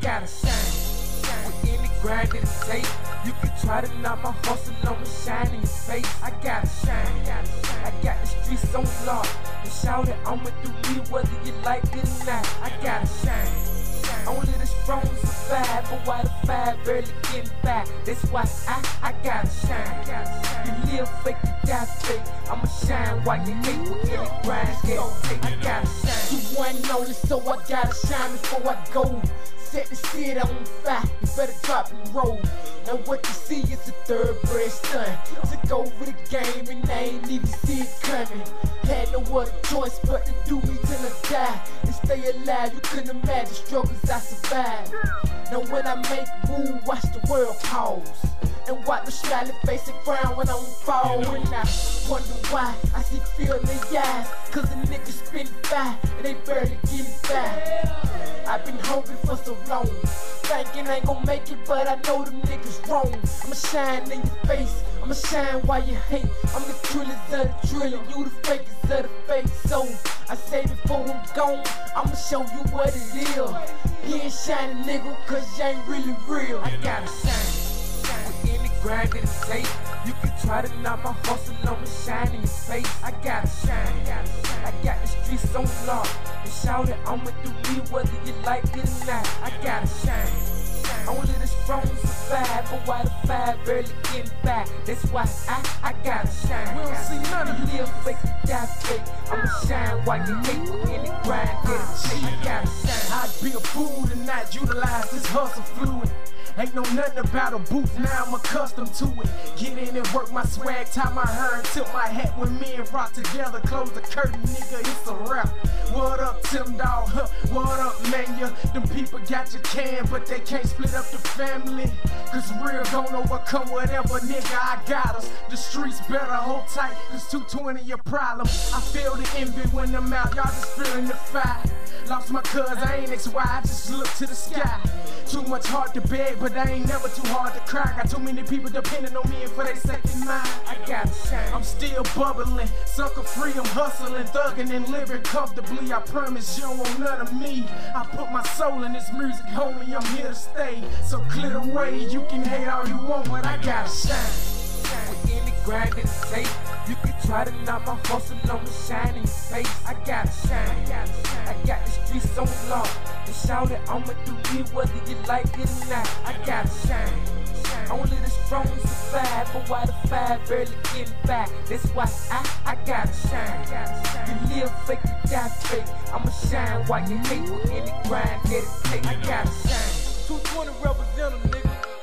gotta shine. With any grind that it takes, you can try to knock my hustle on and shine in your face. I gotta shine. I got the streets on lock, and shout it, I'ma do me whether you like it or not. I gotta shine. Only the strong survive, but why the five barely getting by? That's why I gotta shine. You live fake, you die fake. I'ma shine while you hate with any grind that it take. I gotta shine. You one and only, so I gotta shine before I go. Set the city on fire, you better drop and roll. Now what you see is a thoroughbred stunt. Took over the game and I ain't even see it coming. Had no other choice but to do me till I die and stay alive. You couldn't imagine struggles I survived. Now when I make a move, watch the world pause and watch the smiley face and frown when I'm fall. And I wonder why I see fear in their eyes, cause the niggas spin fire and they barely getting by. I've been hungry for so long, thinking I ain't gon' make it, but I know them niggas wrong. I'ma shine in your face, I'ma shine while you hate. I'm the trillest of the trillion, you the fakest of the fake. So I say before I'm gone, I'ma show you what it is. You ain't shining, nigga, cause you ain't really real. I gotta shine. With any grind that it takes, you can try to knock my hustle on and shine in your face. I gotta shine. I got the streets on lock, and shout it, I'ma do me whether you like it or not. I gotta shine. Only the strong survive, but why the five barely getting by? That's why I gotta shine. We don't see none of you live fake, you die fake. I'ma shine while you hate with any grind that it take. I gotta shine. I'd be a fool to not utilize this hustle fluid. Ain't know nothing about a booth, now I'm accustomed to it. Get in and work my swag, tie my hair and tilt my hat. When me and Rock together, close the curtain, nigga, it's a wrap. What up, Tim Dog? Huh, what up, man? Them people got your can, but they can't split up the family. Cause real gon' overcome whatever, nigga, I got us. The streets better hold tight, cause 220 your problem. I feel the envy when I'm out, y'all just feeling the fire. Lost my cuz, I ain't XY, I just look to the sky. Too much hard to beg, but I ain't never too hard to cry. Got too many people depending on me and for they second mind. I gotta shine. I'm still bubbling, sucker free, I'm hustling, thugging and living comfortably. I promise you don't want none of me. I put my soul in this music, homie, I'm here to stay. So clear the way, you can hate all you want, but I gotta shine. With any grind that it takes, you can try to knock my hustle on and shine in your face. I gotta shine. I got the streets on lock, and shout it, I'ma do me whether you like it or not. I gotta shine. Only the strong survive, but why the five barely getting by? That's why I gotta shine. You live fake, you die fake. I'ma shine while you hate with any grind that it take. I gotta shine. 220 represent them,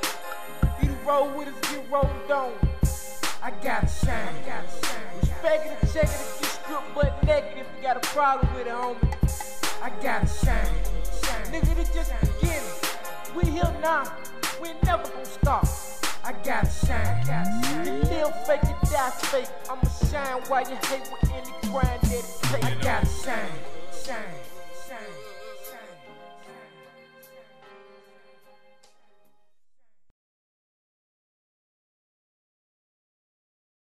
nigga. Either roll with us, get rolled on. I gotta shine. Respect it and check it and get stripped butt naked if you got a problem with it, homie. I gotta shine. Nigga, this just the beginning. We here now. We ain't never gonna stop. I gotta shine. You live fake, you die fake. I'ma shine while you hate with any grind that it takes. I gotta shine.